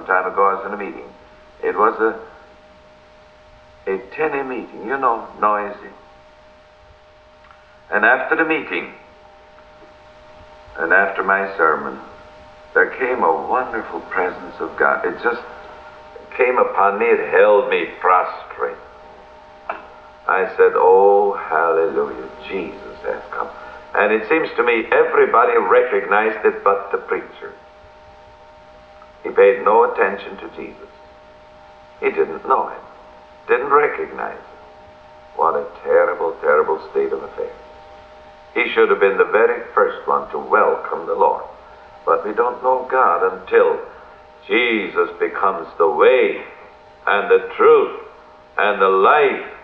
time ago. I was in a meeting. It was a tinny meeting, you know, noisy. And after the meeting, and after my sermon, there came a wonderful presence of God. It just came upon me. It held me prostrate. I said, oh, hallelujah, Jesus has come. And it seems to me everybody recognized it but the preacher. He paid no attention to Jesus. He didn't know him, didn't recognize him. What a terrible, terrible state of affairs. He should have been the very first one to welcome the Lord. But we don't know God until Jesus becomes the way and the truth and the life